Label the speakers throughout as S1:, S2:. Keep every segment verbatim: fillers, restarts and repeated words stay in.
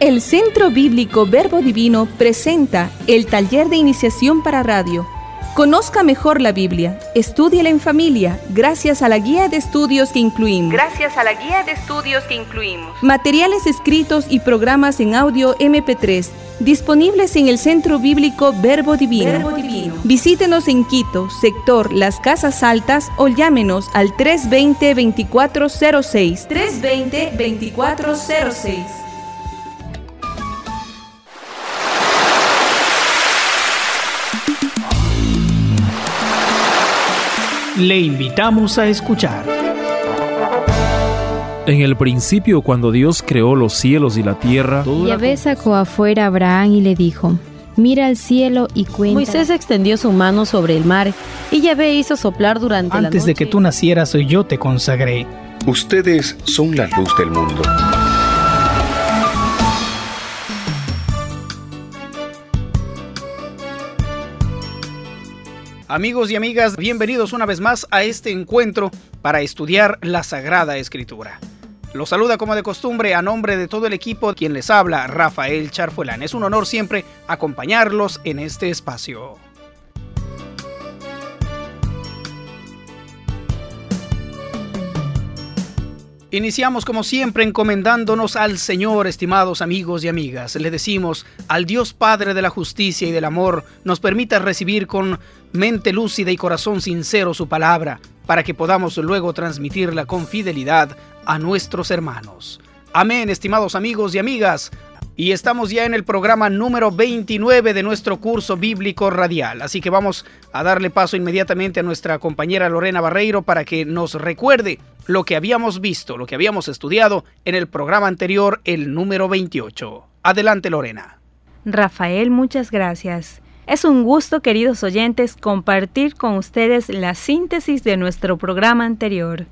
S1: El Centro Bíblico Verbo Divino presenta el taller de iniciación para radio. Conozca mejor la Biblia, estúdiela en familia, gracias a la guía de estudios que incluimos.
S2: Gracias a la guía de estudios que incluimos.
S1: Materiales escritos y programas en audio eme pe tres, disponibles en el Centro Bíblico Verbo Divino.
S2: Verbo Divino.
S1: Visítenos en Quito, sector Las Casas Altas, o llámenos al tres veinte, veinticuatro cero seis.
S2: tres veinte, veinticuatro cero seis.
S3: Le invitamos a escuchar.
S4: En el principio, cuando Dios creó los cielos y la tierra,
S5: Yahvé sacó afuera a Abraham y le dijo: mira al cielo y cuenta.
S6: Moisés extendió su mano sobre el mar y Yahvé hizo soplar durante la noche.
S3: Antes de que tú nacieras, yo te consagré.
S7: Ustedes son la luz del mundo.
S3: Amigos y amigas, bienvenidos una vez más a este encuentro para estudiar la Sagrada Escritura. Los saluda como de costumbre a nombre de todo el equipo quien les habla, Rafael Charfuelán. Es un honor siempre acompañarlos en este espacio. Iniciamos como siempre encomendándonos al Señor, estimados amigos y amigas. Le decimos al Dios Padre de la justicia y del amor, nos permita recibir con mente lúcida y corazón sincero su palabra, para que podamos luego transmitirla con fidelidad a nuestros hermanos. Amén, estimados amigos y amigas. Y estamos ya en el programa número veintinueve de nuestro curso bíblico radial. Así que vamos a darle paso inmediatamente a nuestra compañera Lorena Barreiro para que nos recuerde lo que habíamos visto, lo que habíamos estudiado en el programa anterior, el número veintiocho. Adelante, Lorena.
S8: Rafael, muchas gracias. Es un gusto, queridos oyentes, compartir con ustedes la síntesis de nuestro programa anterior.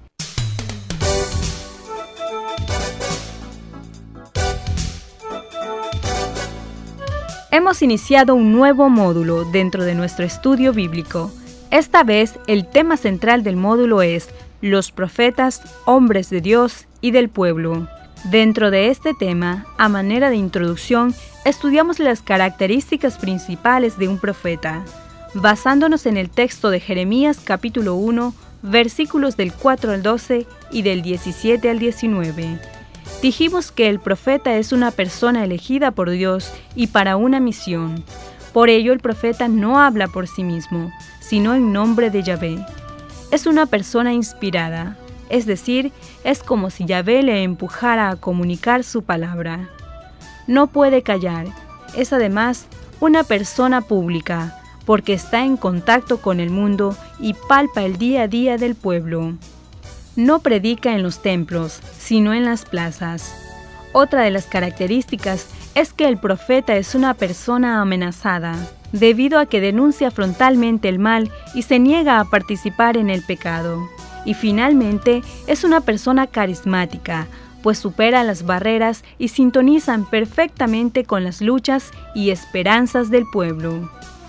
S8: Hemos iniciado un nuevo módulo dentro de nuestro estudio bíblico. Esta vez, el tema central del módulo es los profetas, hombres de Dios y del pueblo. Dentro de este tema, a manera de introducción, estudiamos las características principales de un profeta, basándonos en el texto de Jeremías capítulo uno, versículos del cuatro al doce y del diecisiete al diecinueve. Dijimos que el profeta es una persona elegida por Dios y para una misión. Por ello, el profeta no habla por sí mismo, sino en nombre de Yahvé. Es una persona inspirada, es decir, es como si Yahvé le empujara a comunicar su palabra. No puede callar, es además una persona pública, porque está en contacto con el mundo y palpa el día a día del pueblo. No predica en los templos, sino en las plazas. Otra de las características es que el profeta es una persona amenazada, debido a que denuncia frontalmente el mal y se niega a participar en el pecado. Y finalmente, es una persona carismática, pues supera las barreras y sintonizan perfectamente con las luchas y esperanzas del pueblo.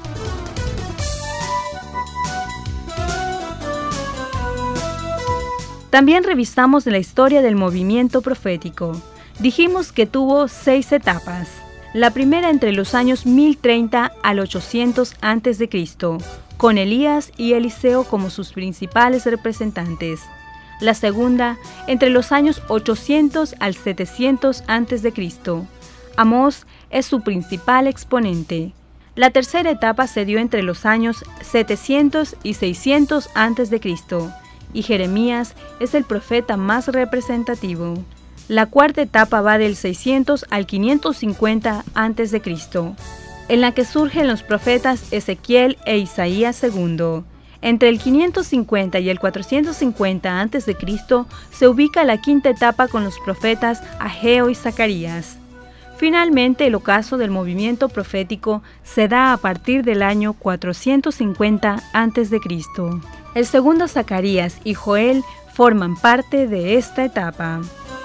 S8: También revisamos la historia del movimiento profético. Dijimos que tuvo seis etapas. La primera entre los años mil treinta al ochocientos antes de Cristo, con Elías y Eliseo como sus principales representantes. La segunda entre los años ochocientos al setecientos antes de Cristo. Amós es su principal exponente. La tercera etapa se dio entre los años setecientos y seiscientos antes de Cristo. Y Jeremías es el profeta más representativo. La cuarta etapa va del seiscientos al quinientos cincuenta antes de Cristo, en la que surgen los profetas Ezequiel e Isaías segundo. Entre el quinientos cincuenta y el cuatrocientos cincuenta antes de Cristo se ubica la quinta etapa con los profetas Ageo y Zacarías. Finalmente, el ocaso del movimiento profético se da a partir del año cuatrocientos cincuenta antes de Cristo. El segundo Zacarías y Joel forman parte de esta etapa.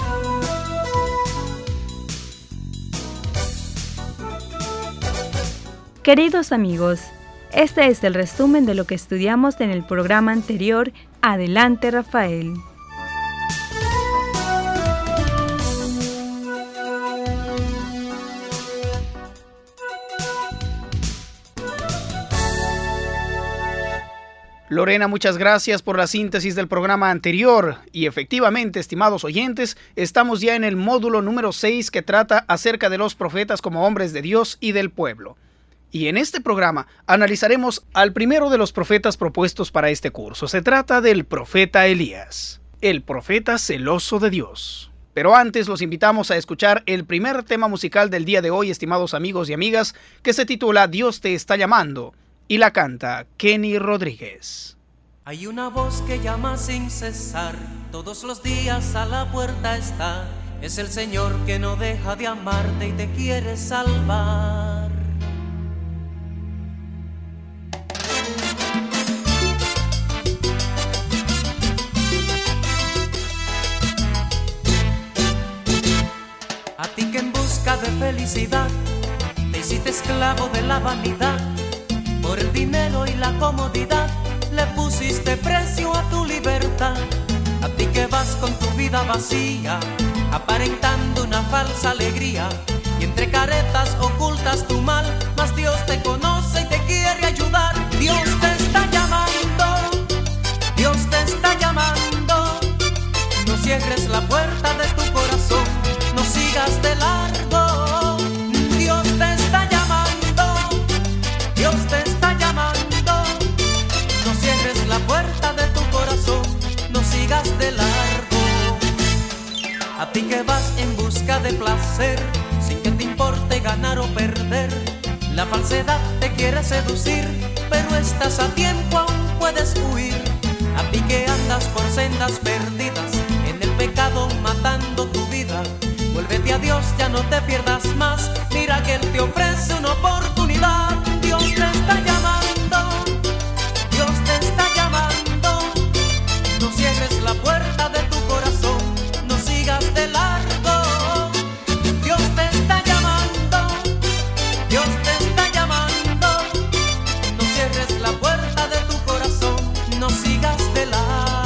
S8: Queridos amigos, este es el resumen de lo que estudiamos en el programa anterior. Adelante, Rafael.
S3: Lorena, muchas gracias por la síntesis del programa anterior. Y efectivamente, estimados oyentes, estamos ya en el módulo número seis que trata acerca de los profetas como hombres de Dios y del pueblo. Y en este programa analizaremos al primero de los profetas propuestos para este curso. Se trata del profeta Elías, el profeta celoso de Dios. Pero antes los invitamos a escuchar el primer tema musical del día de hoy, estimados amigos y amigas, que se titula Dios te está llamando, y la canta Kenny Rodríguez.
S9: Hay una voz que llama sin cesar, todos los días a la puerta está. Es el Señor que no deja de amarte y te quiere salvar. A ti que en busca de felicidad te hiciste esclavo de la vanidad, por el dinero y la comodidad le pusiste precio a tu libertad. A ti que vas con tu vida vacía, aparentando una falsa alegría, y entre caretas ocultas tu mal, mas Dios te conoce y te quiere ayudar. Dios te está llamando, Dios te está llamando. No cierres la puerta de tu corazón, no sigas de largo. Dios te está llamando, Dios te está llamando. No cierres la puerta de tu corazón, no sigas de largo. A ti que vas en busca de placer, sin que te importe ganar o perder, la falsedad te quiere seducir, pero estás a tiempo, aún puedes huir. A ti que andas por sendas perdidas, en el pecado matando tu vida, vuélvete a Dios, ya no te pierdas más. Mira que Él te ofrece una oportunidad. Dios te está llamando, Dios te está llamando. No cierres la puerta de tu corazón, no sigas de largo. Dios te está llamando, Dios te está llamando. No cierres la puerta de tu corazón, no sigas de largo.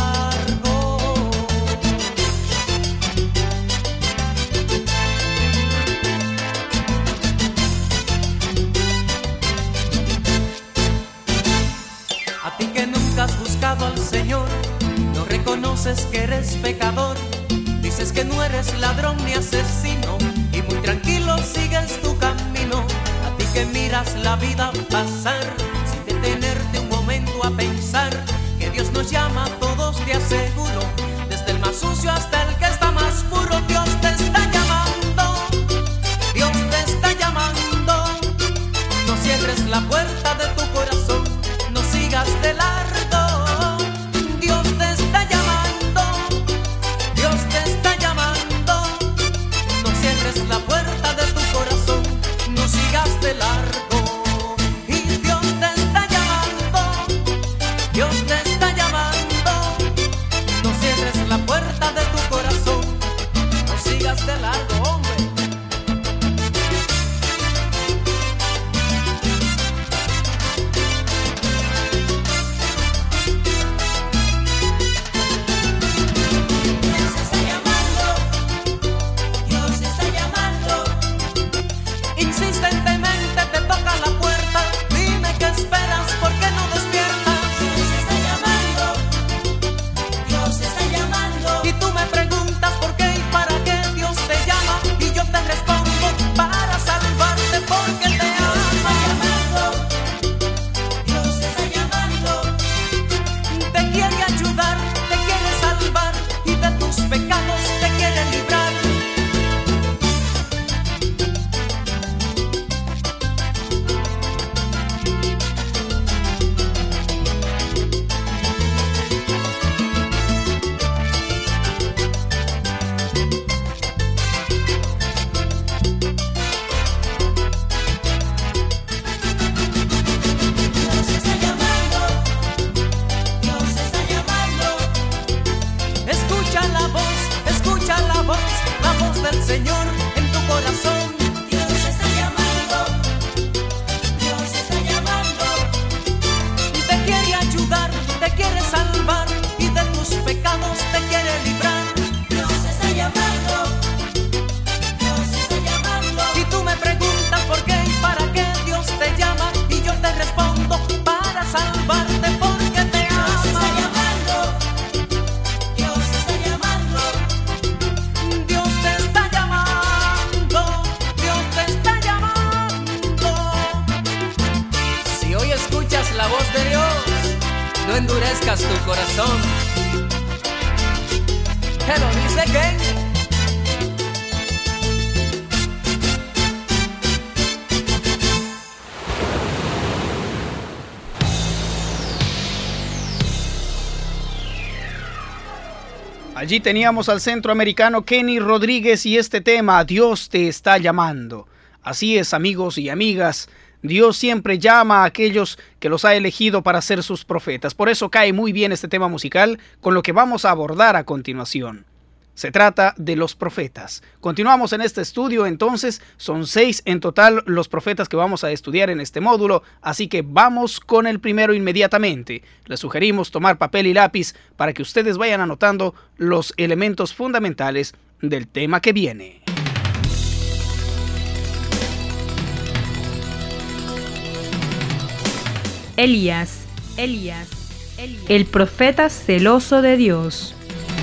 S9: A ti que nunca has buscado al Señor, no reconoces que eres pecador, dices que no eres ladrón ni asesino, y muy tranquilo sigues tu camino. A ti que miras la vida pasar, sin detenerte un momento a pensar, que Dios nos llama a todos, te aseguro, desde el más sucio hasta el que está más puro. Dios te está llamando, Dios te está llamando. No cierres la puerta de tu corazón, no sigas de largo. Dios te está llamando, Dios te está llamando. No cierres la puerta de tu corazón, no sigas de largo. Y Dios te está llamando, Dios te está llamando. No cierres la puerta de tu corazón, no sigas de largo, hombre.
S10: Dios está llamando, Dios está llamando.
S9: endurezcas tu corazón. Te lo dice Ken.
S3: Allí teníamos al centroamericano Kenny Rodríguez y este tema, Dios te está llamando. Así es, amigos y amigas, Dios siempre llama a aquellos que los ha elegido para ser sus profetas. Por eso cae muy bien este tema musical con lo que vamos a abordar a continuación. Se trata de los profetas. Continuamos en este estudio, entonces son seis en total los profetas que vamos a estudiar en este módulo, así que vamos con el primero inmediatamente. Les sugerimos tomar papel y lápiz para que ustedes vayan anotando los elementos fundamentales del tema que viene.
S8: Elías, Elías, Elías, el profeta celoso de Dios.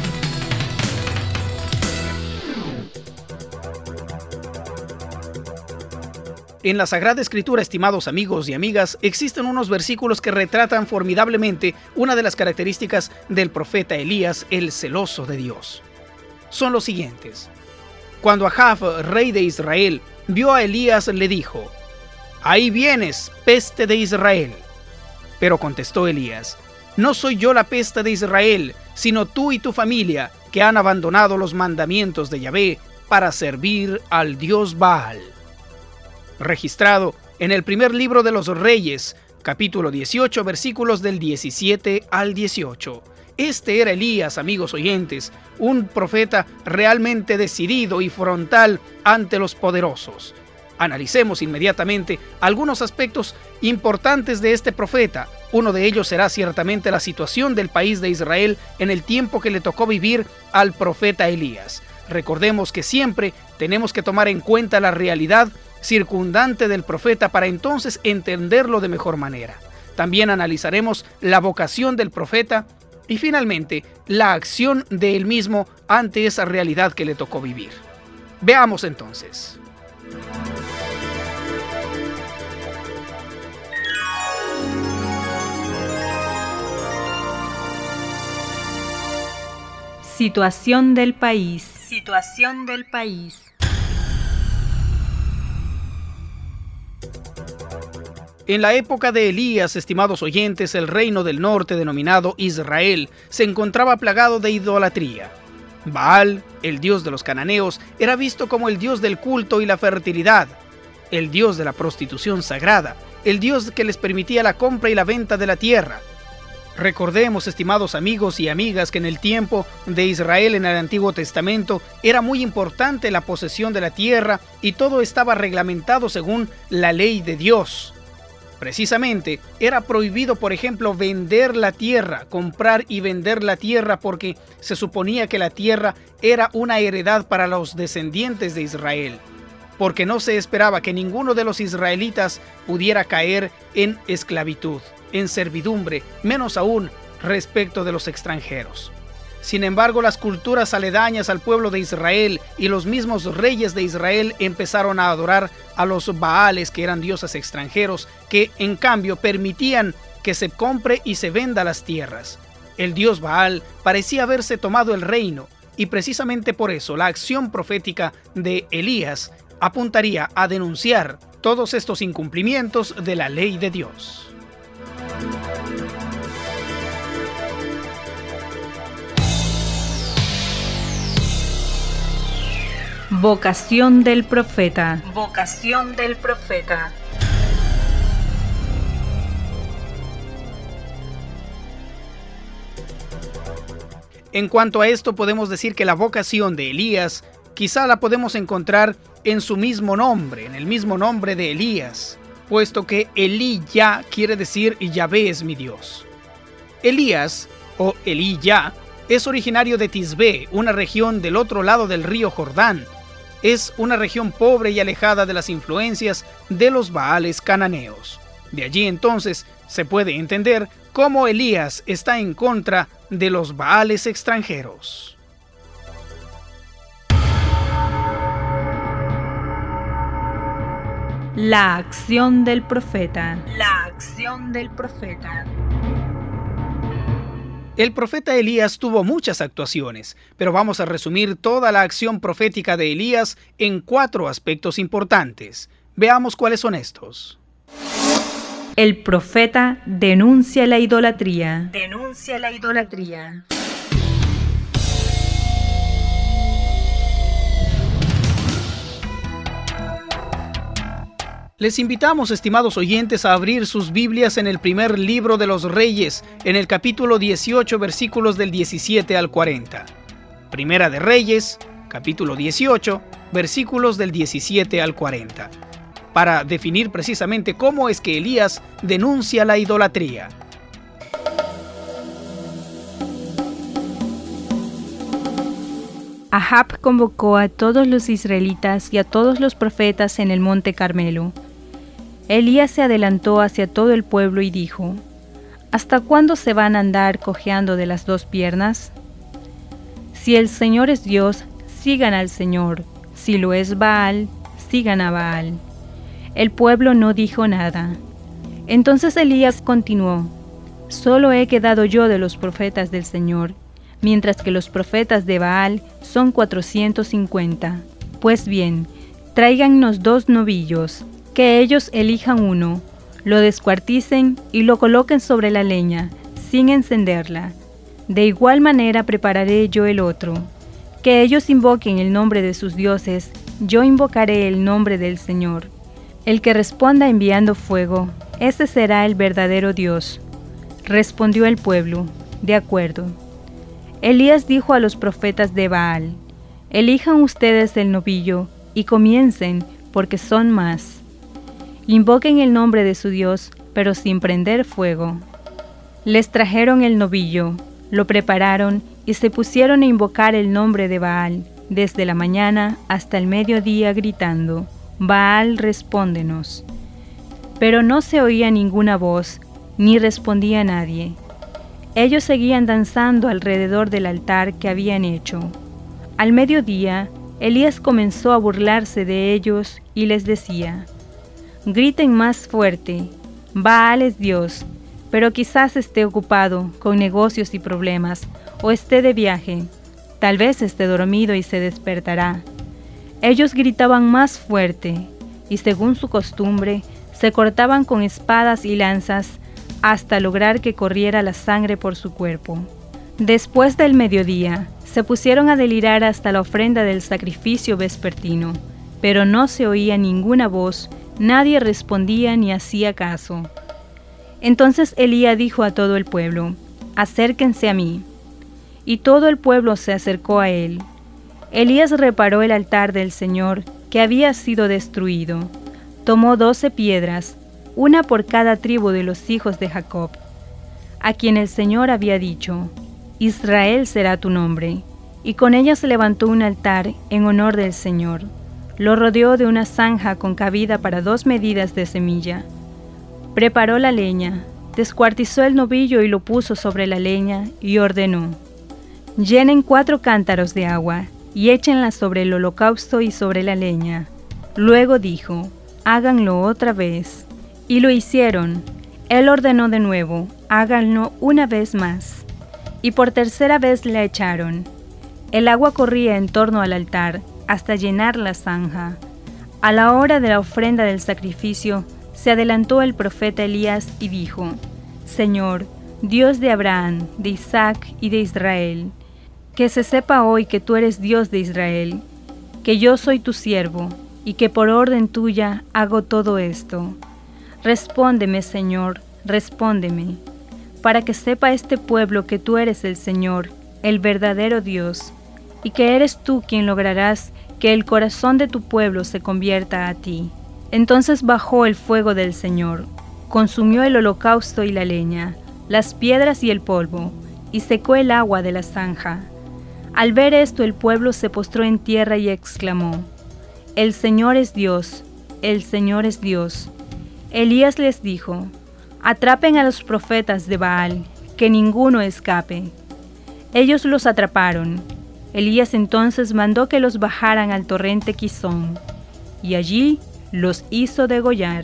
S3: En la Sagrada Escritura, estimados amigos y amigas, existen unos versículos que retratan formidablemente una de las características del profeta Elías, el celoso de Dios. Son los siguientes. Cuando Ahab, rey de Israel, vio a Elías, le dijo: «Ahí vienes, peste de Israel». Pero contestó Elías: «No soy yo la peste de Israel, sino tú y tu familia, que han abandonado los mandamientos de Yahvé para servir al Dios Baal». Registrado en el primer libro de los Reyes, capítulo dieciocho, versículos del diecisiete al dieciocho. Este era Elías, amigos oyentes, un profeta realmente decidido y frontal ante los poderosos. Analicemos inmediatamente algunos aspectos importantes de este profeta. Uno de ellos será ciertamente la situación del país de Israel en el tiempo que le tocó vivir al profeta Elías. Recordemos que siempre tenemos que tomar en cuenta la realidad circundante del profeta para entonces entenderlo de mejor manera. También analizaremos la vocación del profeta y finalmente la acción de él mismo ante esa realidad que le tocó vivir. Veamos entonces.
S8: Situación del país. Situación del país.
S3: En la época de Elías, estimados oyentes, el reino del norte, denominado Israel, se encontraba plagado de idolatría. Baal, el dios de los cananeos, era visto como el dios del culto y la fertilidad, el dios de la prostitución sagrada, el dios que les permitía la compra y la venta de la tierra. Recordemos, estimados amigos y amigas, que en el tiempo de Israel en el Antiguo Testamento era muy importante la posesión de la tierra y todo estaba reglamentado según la ley de Dios. Precisamente, era prohibido, por ejemplo, vender la tierra, comprar y vender la tierra, porque se suponía que la tierra era una heredad para los descendientes de Israel, porque no se esperaba que ninguno de los israelitas pudiera caer en esclavitud, en servidumbre, menos aún respecto de los extranjeros. Sin embargo, las culturas aledañas al pueblo de Israel y los mismos reyes de Israel empezaron a adorar a los Baales, que eran dioses extranjeros, que en cambio permitían que se compre y se venda las tierras. El dios Baal parecía haberse tomado el reino, y precisamente por eso la acción profética de Elías apuntaría a denunciar todos estos incumplimientos de la ley de Dios.
S8: Vocación del profeta. Vocación del profeta.
S3: En cuanto a esto, podemos decir que la vocación de Elías quizá la podemos encontrar en su mismo nombre, en el mismo nombre de Elías, puesto que Elí-Yah quiere decir Yahvé es mi Dios. Elías, o Elí-Yah, es originario de Tisbé, una región del otro lado del río Jordán. Es una región pobre y alejada de las influencias de los Baales cananeos. De allí entonces se puede entender cómo Elías está en contra de los Baales extranjeros.
S8: La acción del profeta. La acción del profeta.
S3: El profeta Elías tuvo muchas actuaciones, pero vamos a resumir toda la acción profética de Elías en cuatro aspectos importantes. Veamos cuáles son estos.
S8: El profeta denuncia la idolatría. Denuncia la idolatría.
S3: Les invitamos, estimados oyentes, a abrir sus Biblias en el primer libro de los Reyes, en el capítulo dieciocho, versículos del diecisiete al cuarenta. Primera de Reyes, capítulo dieciocho, versículos del diecisiete al cuarenta, para definir precisamente cómo es que Elías denuncia la idolatría.
S8: Ahab convocó a todos los israelitas y a todos los profetas en el monte Carmelo. Elías se adelantó hacia todo el pueblo y dijo: ¿Hasta cuándo se van a andar cojeando de las dos piernas? Si el Señor es Dios, sigan al Señor. Si lo es Baal, sigan a Baal. El pueblo no dijo nada. Entonces Elías continuó: Solo he quedado yo de los profetas del Señor, mientras que los profetas de Baal son cuatrocientos cincuenta. Pues bien, tráigannos dos novillos, que ellos elijan uno, lo descuarticen y lo coloquen sobre la leña, sin encenderla. De igual manera prepararé yo el otro. Que ellos invoquen el nombre de sus dioses, yo invocaré el nombre del Señor. El que responda enviando fuego, ese será el verdadero Dios. Respondió el pueblo: de acuerdo. Elías dijo a los profetas de Baal: Elijan ustedes el novillo y comiencen, porque son más. Invoquen el nombre de su Dios, pero sin prender fuego. Les trajeron el novillo, lo prepararon y se pusieron a invocar el nombre de Baal, desde la mañana hasta el mediodía, gritando: Baal, respóndenos. Pero no se oía ninguna voz, ni respondía nadie. Ellos seguían danzando alrededor del altar que habían hecho. Al mediodía, Elías comenzó a burlarse de ellos y les decía: Griten más fuerte, Baal es Dios, pero quizás esté ocupado con negocios y problemas, o esté de viaje, tal vez esté dormido y se despertará. Ellos gritaban más fuerte, y según su costumbre, se cortaban con espadas y lanzas, hasta lograr que corriera la sangre por su cuerpo. Después del mediodía, se pusieron a delirar hasta la ofrenda del sacrificio vespertino, pero no se oía ninguna voz, nadie respondía ni hacía caso. Entonces Elías dijo a todo el pueblo: Acérquense a mí. Y todo el pueblo se acercó a él. Elías reparó el altar del Señor, que había sido destruido. Tomó doce piedras, una por cada tribu de los hijos de Jacob, a quien el Señor había dicho: Israel será tu nombre, y con ellas levantó un altar en honor del Señor. Lo rodeó de una zanja con cabida para dos medidas de semilla. Preparó la leña, descuartizó el novillo y lo puso sobre la leña, y ordenó: Llenen cuatro cántaros de agua, y échenla sobre el holocausto y sobre la leña. Luego dijo: Háganlo otra vez. Y lo hicieron. Él ordenó de nuevo: Háganlo una vez más. Y por tercera vez la echaron. El agua corría en torno al altar, hasta llenar la zanja. A la hora de la ofrenda del sacrificio, se adelantó el profeta Elías y dijo: Señor, Dios de Abraham, de Isaac y de Israel, que se sepa hoy que tú eres Dios de Israel, que yo soy tu siervo, y que por orden tuya hago todo esto. Respóndeme, Señor, respóndeme, para que sepa este pueblo que tú eres el Señor, el verdadero Dios, y que eres tú quien lograrás que el corazón de tu pueblo se convierta a ti. Entonces bajó el fuego del Señor, consumió el holocausto y la leña, las piedras y el polvo, y secó el agua de la zanja. Al ver esto, el pueblo se postró en tierra y exclamó: El Señor es Dios, el Señor es Dios. Elías les dijo: Atrapen a los profetas de Baal, que ninguno escape. Ellos los atraparon. Elías entonces mandó que los bajaran al torrente Quizón, y allí los hizo degollar.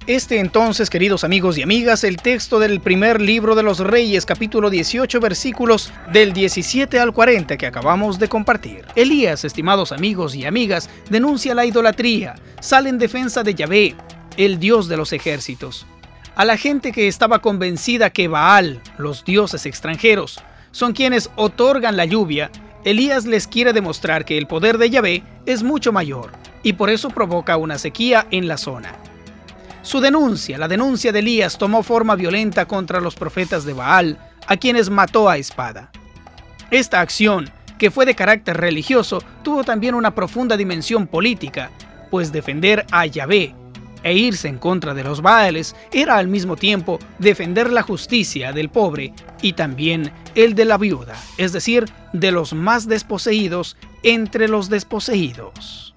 S3: Este entonces, queridos amigos y amigas, el texto del primer libro de los Reyes, capítulo dieciocho, versículos del diecisiete al cuarenta que acabamos de compartir. Elías, estimados amigos y amigas, denuncia la idolatría, sale en defensa de Yahvé, el Dios de los ejércitos. A la gente que estaba convencida que Baal, los dioses extranjeros, son quienes otorgan la lluvia, Elías les quiere demostrar que el poder de Yahvé es mucho mayor y por eso provoca una sequía en la zona. Su denuncia, la denuncia de Elías, tomó forma violenta contra los profetas de Baal, a quienes mató a espada. Esta acción, que fue de carácter religioso, tuvo también una profunda dimensión política, pues defender a Yahvé e irse en contra de los Baales era al mismo tiempo defender la justicia del pobre y también el de la viuda, es decir, de los más desposeídos entre los desposeídos.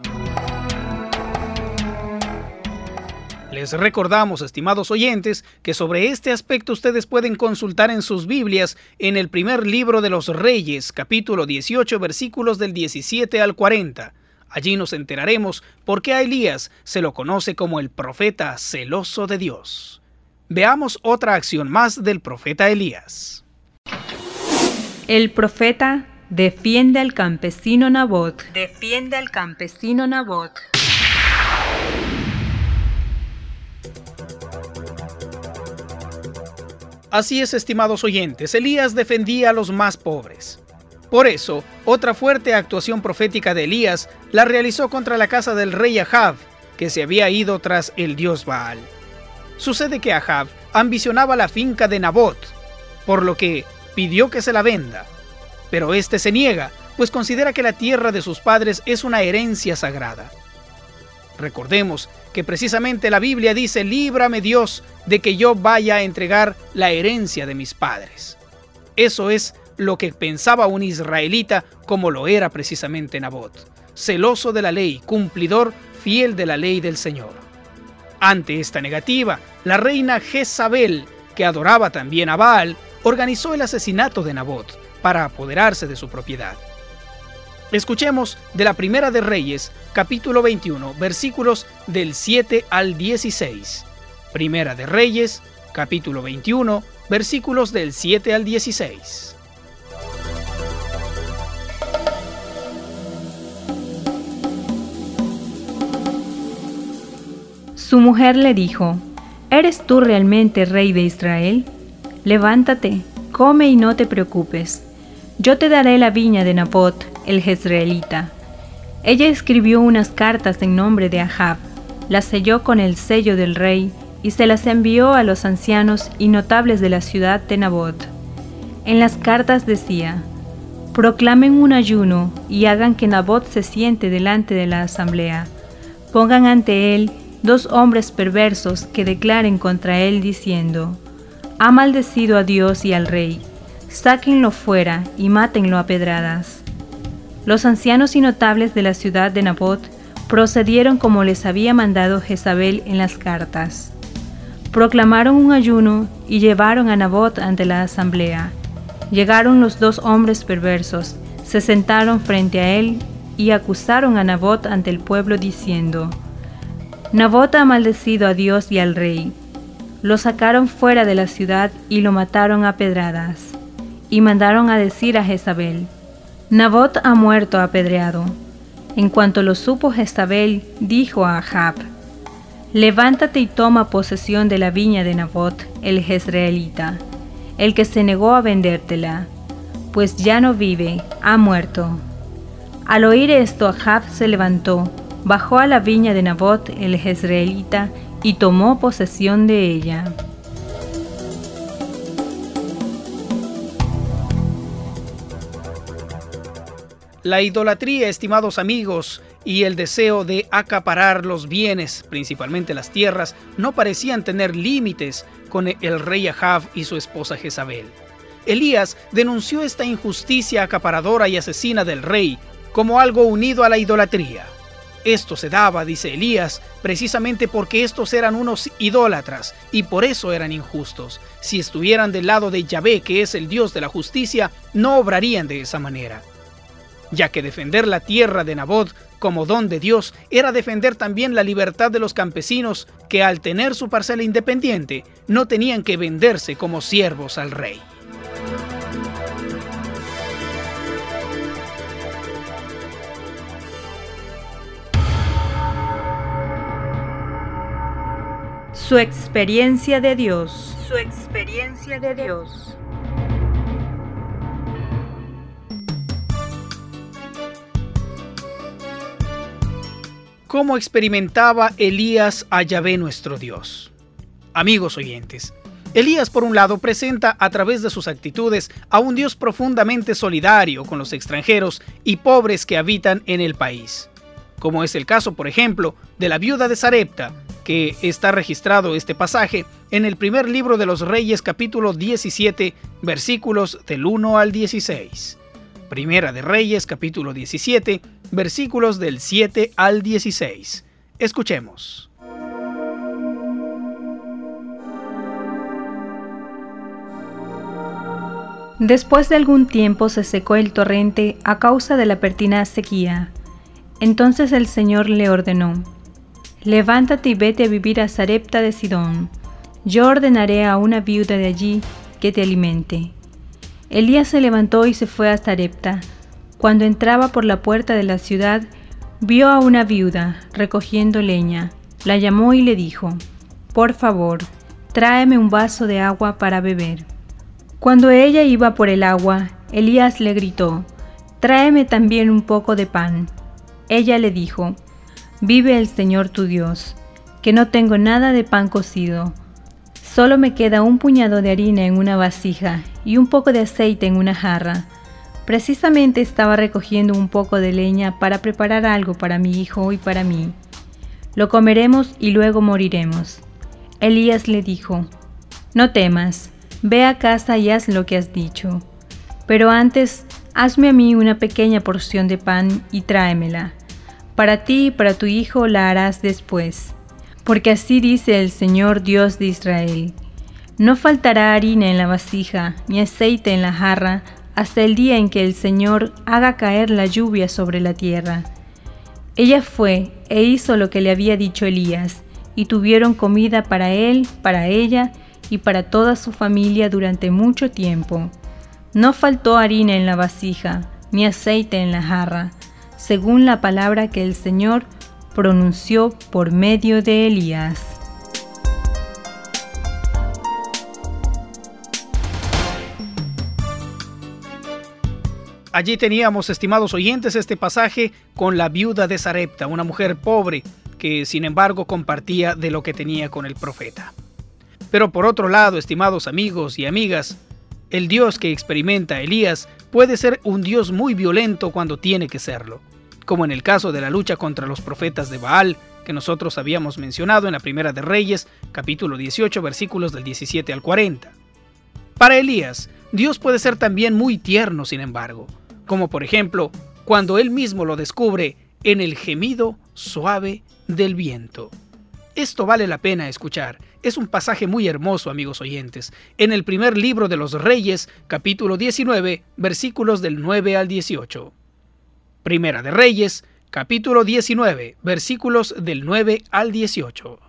S3: Les recordamos, estimados oyentes, que sobre este aspecto ustedes pueden consultar en sus Biblias en el primer libro de los Reyes, capítulo dieciocho, versículos del diecisiete al cuarenta. Allí nos enteraremos por qué a Elías se lo conoce como el profeta celoso de Dios. Veamos otra acción más del profeta Elías.
S8: El profeta defiende al campesino Nabot. Defiende al campesino Nabot.
S3: Así es, estimados oyentes, Elías defendía a los más pobres. Por eso, otra fuerte actuación profética de Elías la realizó contra la casa del rey Ahab, que se había ido tras el dios Baal. Sucede que Ahab ambicionaba la finca de Nabot, por lo que pidió que se la venda. Pero éste se niega, pues considera que la tierra de sus padres es una herencia sagrada. Recordemos que precisamente la Biblia dice: líbrame Dios de que yo vaya a entregar la herencia de mis padres. Eso es lo que pensaba un israelita, como lo era precisamente Nabot, celoso de la ley, cumplidor fiel de la ley del Señor. Ante esta negativa, la reina Jezabel, que adoraba también a Baal, organizó el asesinato de Nabot para apoderarse de su propiedad. Escuchemos de la Primera de Reyes, capítulo veintiuno, versículos del siete al dieciséis. Primera de Reyes, capítulo veintiuno, versículos del siete al dieciséis.
S8: Su mujer le dijo: ¿eres tú realmente rey de Israel? Levántate, come y no te preocupes. Yo te daré la viña de Nabot, el jezreelita. Ella escribió unas cartas en nombre de Ahab, las selló con el sello del rey y se las envió a los ancianos y notables de la ciudad de Nabot. En las cartas decía: proclamen un ayuno y hagan que Nabot se siente delante de la asamblea. Pongan ante él dos hombres perversos que declaren contra él diciendo: ha maldecido a Dios y al rey. Sáquenlo fuera y mátenlo a pedradas. Los ancianos y notables de la ciudad de Nabot procedieron como les había mandado Jezabel en las cartas. Proclamaron un ayuno y llevaron a Nabot ante la asamblea. Llegaron los dos hombres perversos, se sentaron frente a él y acusaron a Nabot ante el pueblo diciendo: Nabot ha maldecido a Dios y al rey. Lo sacaron fuera de la ciudad y lo mataron a pedradas. Y mandaron a decir a Jezabel: Nabot ha muerto apedreado. En cuanto lo supo Jezabel, dijo a Ahab: levántate y toma posesión de la viña de Nabot, el jezreelita, el que se negó a vendértela, pues ya no vive, ha muerto. Al oír esto, Ahab se levantó, bajó a la viña de Nabot, el jezreelita, y tomó posesión de ella.
S3: La idolatría, estimados amigos, y el deseo de acaparar los bienes, principalmente las tierras, no parecían tener límites con el rey Ahab y su esposa Jezabel. Elías denunció esta injusticia acaparadora y asesina del rey como algo unido a la idolatría. Esto se daba, dice Elías, precisamente porque estos eran unos idólatras y por eso eran injustos. Si estuvieran del lado de Yahvé, que es el Dios de la justicia, no obrarían de esa manera. ya que defender la tierra de Nabot como don de Dios era defender también la libertad de los campesinos que al tener su parcela independiente no tenían que venderse como siervos al rey.
S8: Su experiencia de Dios. Su experiencia de Dios.
S3: ¿Cómo experimentaba Elías a Yahvé nuestro Dios? Amigos oyentes, Elías por un lado presenta a través de sus actitudes a un Dios profundamente solidario con los extranjeros y pobres que habitan en el país, como es el caso, por ejemplo, de la viuda de Sarepta, que está registrado este pasaje en el primer libro de los Reyes, capítulo diecisiete, versículos del uno al dieciséis. Primera de Reyes, capítulo diecisiete, versículos del siete al dieciséis. Escuchemos.
S8: Después de algún tiempo se secó el torrente a causa de la pertinaz sequía. Entonces el Señor le ordenó: levántate y vete a vivir a Sarepta de Sidón. Yo ordenaré a una viuda de allí que te alimente. Elías se levantó y se fue a Sarepta. Cuando entraba por la puerta de la ciudad, vio a una viuda recogiendo leña. La llamó y le dijo: por favor, tráeme un vaso de agua para beber. Cuando ella iba por el agua, Elías le gritó: tráeme también un poco de pan. Ella le dijo: vive el Señor tu Dios, que no tengo nada de pan cocido. Solo me queda un puñado de harina en una vasija y un poco de aceite en una jarra. Precisamente estaba recogiendo un poco de leña para preparar algo para mi hijo y para mí. Lo comeremos y luego moriremos. Elías le dijo: no temas, ve a casa y haz lo que has dicho. Pero antes, hazme a mí una pequeña porción de pan y tráemela. Para ti y para tu hijo la harás después. Porque así dice el Señor Dios de Israel: no faltará harina en la vasija, ni aceite en la jarra, hasta el día en que el Señor haga caer la lluvia sobre la tierra. Ella fue e hizo lo que le había dicho Elías, y tuvieron comida para él, para ella y para toda su familia durante mucho tiempo. No faltó harina en la vasija, ni aceite en la jarra, según la palabra que el Señor pronunció por medio de Elías.
S3: Allí teníamos, estimados oyentes, este pasaje con la viuda de Sarepta, una mujer pobre que sin embargo compartía de lo que tenía con el profeta. Pero por otro lado, estimados amigos y amigas, el Dios que experimenta Elías puede ser un Dios muy violento cuando tiene que serlo, como en el caso de la lucha contra los profetas de Baal, que nosotros habíamos mencionado en la Primera de Reyes, capítulo dieciocho, versículos del diecisiete al cuarenta. Para Elías, Dios puede ser también muy tierno, sin embargo, como por ejemplo, cuando él mismo lo descubre en el gemido suave del viento. Esto vale la pena escuchar. Es un pasaje muy hermoso, amigos oyentes, en el primer libro de los Reyes, capítulo diecinueve, versículos del nueve al dieciocho. Primera de Reyes, capítulo diecinueve, versículos del nueve al dieciocho.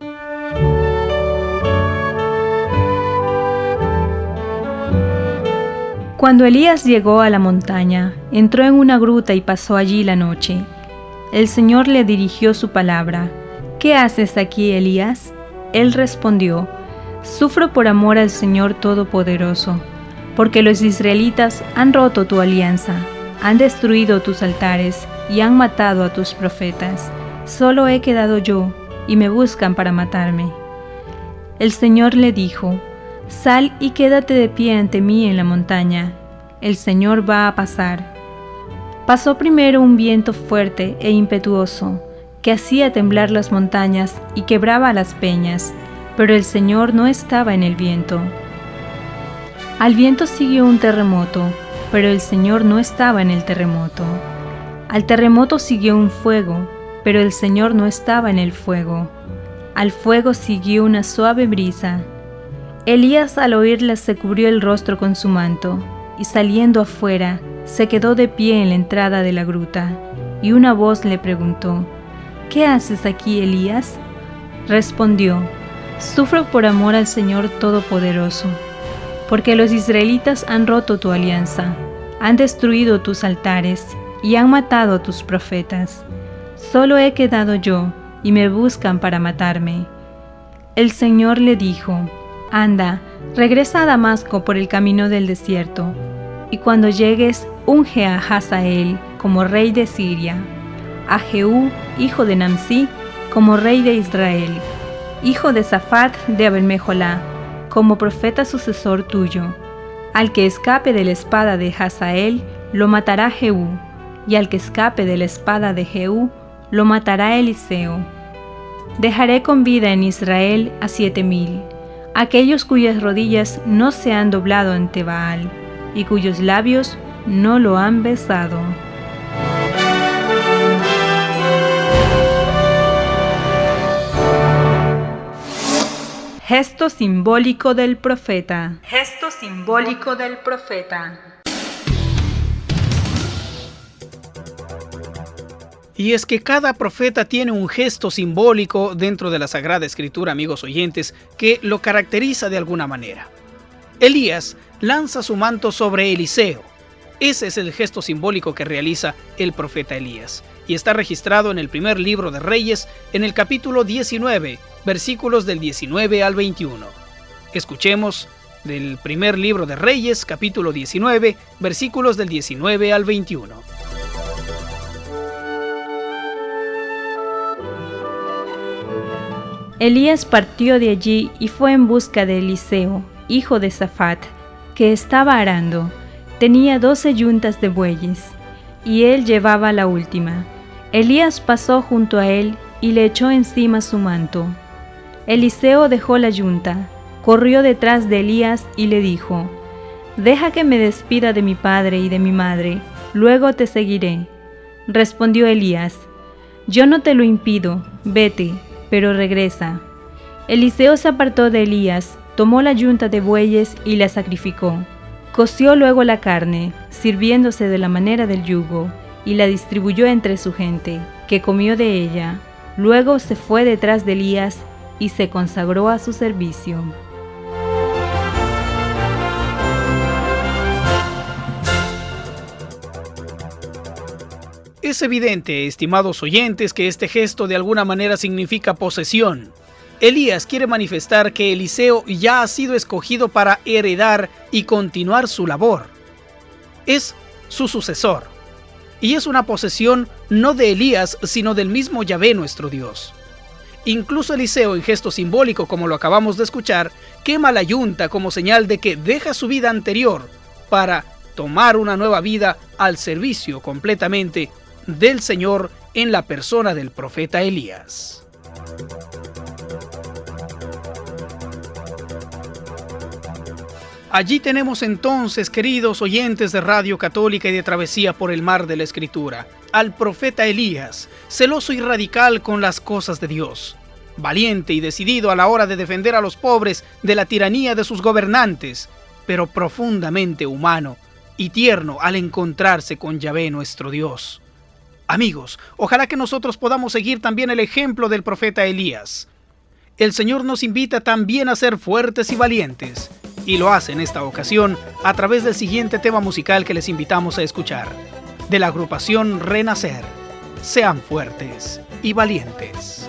S8: Cuando Elías llegó a la montaña, entró en una gruta y pasó allí la noche. El Señor le dirigió su palabra: ¿qué haces aquí, Elías? Él respondió: sufro por amor al Señor Todopoderoso, porque los israelitas han roto tu alianza, han destruido tus altares y han matado a tus profetas. Solo he quedado yo, y me buscan para matarme. El Señor le dijo: sal y quédate de pie ante mí en la montaña. El Señor va a pasar. Pasó primero un viento fuerte e impetuoso, que hacía temblar las montañas y quebraba las peñas, pero el Señor no estaba en el viento. Al viento siguió un terremoto, pero el Señor no estaba en el terremoto. Al terremoto siguió un fuego, pero el Señor no estaba en el fuego. Al fuego siguió una suave brisa. Elías al oírla se cubrió el rostro con su manto, y saliendo afuera, se quedó de pie en la entrada de la gruta, y una voz le preguntó: ¿Qué haces aquí, Elías? Respondió: Sufro por amor al Señor Todopoderoso, porque los israelitas han roto tu alianza, han destruido tus altares y han matado a tus profetas. Solo he quedado yo, y me buscan para matarme. El Señor le dijo: Anda, regresa a Damasco por el camino del desierto, y cuando llegues, unge a Hazael como rey de Siria, a Jehú, hijo de Namsí, como rey de Israel, hijo de Safat de Abel-Meholá, como profeta sucesor tuyo. Al que escape de la espada de Hazael, lo matará Jehú, y al que escape de la espada de Jehú, lo matará Eliseo. Dejaré con vida en Israel a siete mil, aquellos cuyas rodillas no se han doblado ante Baal, y cuyos labios no lo han besado. Gesto simbólico del profeta.
S2: Gesto simbólico del profeta.
S3: Y es que cada profeta tiene un gesto simbólico dentro de la Sagrada Escritura, amigos oyentes, que lo caracteriza de alguna manera. Elías lanza su manto sobre Eliseo. Ese es el gesto simbólico que realiza el profeta Elías, y está registrado en el primer libro de Reyes, en el capítulo diecinueve, versículos del diecinueve al veintiuno. Escuchemos del primer libro de Reyes, capítulo diecinueve, versículos del diecinueve al veintiuno.
S8: Elías partió de allí y fue en busca de Eliseo, hijo de Safat, que estaba arando. Tenía doce yuntas de bueyes, y él llevaba la última. Elías pasó junto a él y le echó encima su manto. Eliseo dejó la yunta, corrió detrás de Elías y le dijo: «Deja que me despida de mi padre y de mi madre, luego te seguiré». Respondió Elías: «Yo no te lo impido, vete, pero regresa». Eliseo se apartó de Elías, tomó la yunta de bueyes y la sacrificó. Coció luego la carne, sirviéndose de la manera del yugo, y la distribuyó entre su gente, que comió de ella. Luego se fue detrás de Elías y se consagró a su servicio.
S3: Es evidente, estimados oyentes, que este gesto de alguna manera significa posesión. Elías quiere manifestar que Eliseo ya ha sido escogido para heredar y continuar su labor. Es su sucesor. Y es una posesión no de Elías, sino del mismo Yahvé nuestro Dios. Incluso Eliseo, en gesto simbólico como lo acabamos de escuchar, quema la yunta como señal de que deja su vida anterior para tomar una nueva vida al servicio completamente del Señor en la persona del profeta Elías. Allí tenemos entonces, queridos oyentes de Radio Católica y de Travesía por el Mar de la Escritura, al profeta Elías, celoso y radical con las cosas de Dios, valiente y decidido a la hora de defender a los pobres de la tiranía de sus gobernantes, pero profundamente humano y tierno al encontrarse con Yahvé nuestro Dios. Amigos, ojalá que nosotros podamos seguir también el ejemplo del profeta Elías. El Señor nos invita también a ser fuertes y valientes, y lo hace en esta ocasión a través del siguiente tema musical que les invitamos a escuchar, de la agrupación Renacer. Sean fuertes y valientes.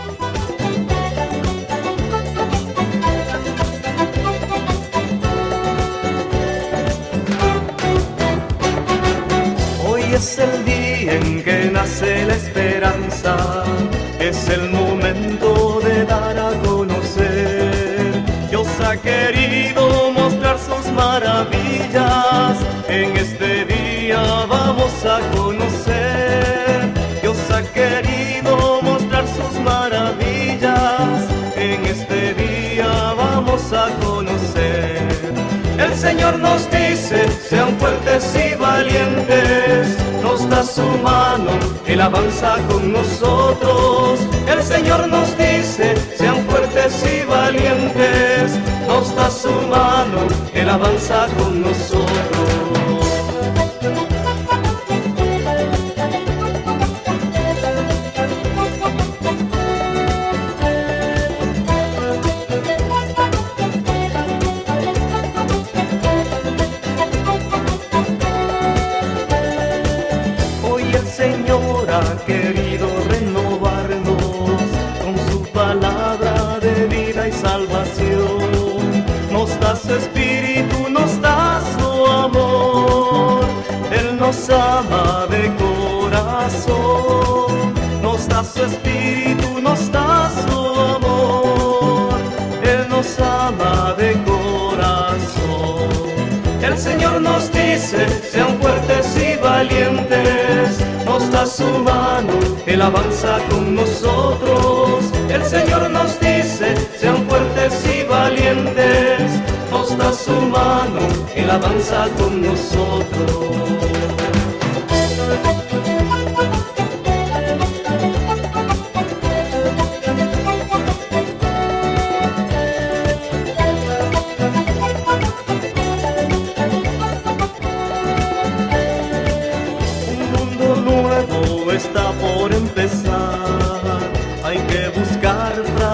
S10: Hoy es el día en que nace la esperanza, es el momento de dar a conocer. Dios ha querido mostrar sus maravillas, en este día vamos a conocer. Dios ha querido mostrar sus maravillas, en este día vamos a conocer. El Señor nos dice, sean fuertes y valientes, nos da su mano, Él avanza con nosotros. El Señor nos dice, sean fuertes y valientes, nos da su mano, Él avanza con nosotros. nos ama de corazón, nos da su espíritu, nos da su amor. Él nos ama de corazón. El Señor nos dice, sean fuertes y valientes, nos da su mano, Él avanza con nosotros. El Señor nos dice, sean fuertes y valientes, nos da su mano, Él avanza con nosotros. Está por empezar, hay que buscar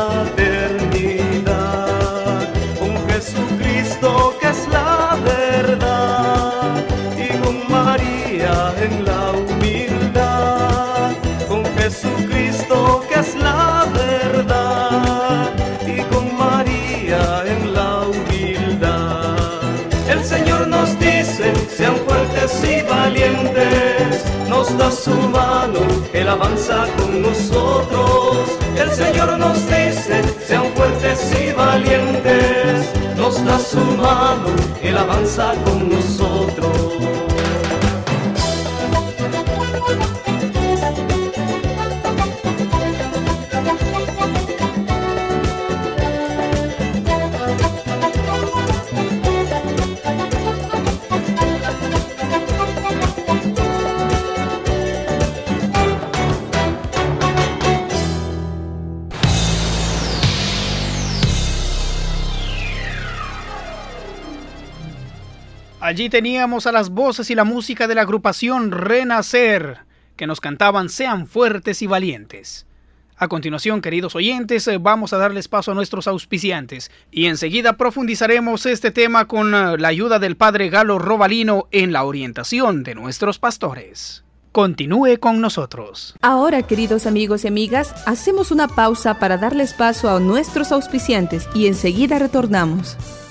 S10: fraternidad con Jesucristo que es la verdad, y con María en la humildad, con Jesucristo que es la verdad, y con María en la humildad. El Señor nos dice, sean fuertes y valientes, nos da su mano, Él avanza con nosotros. El Señor nos dice, sean fuertes y valientes, nos da su mano, Él avanza con nosotros.
S3: Allí teníamos a las voces y la música de la agrupación Renacer, que nos cantaban Sean fuertes y valientes. A continuación, queridos oyentes, vamos a darles paso a nuestros auspiciantes y enseguida profundizaremos este tema con la ayuda del Padre Galo Robalino en la orientación de nuestros pastores. Continúe con nosotros.
S1: Ahora, queridos amigos y amigas, hacemos una pausa para darles paso a nuestros auspiciantes y enseguida retornamos.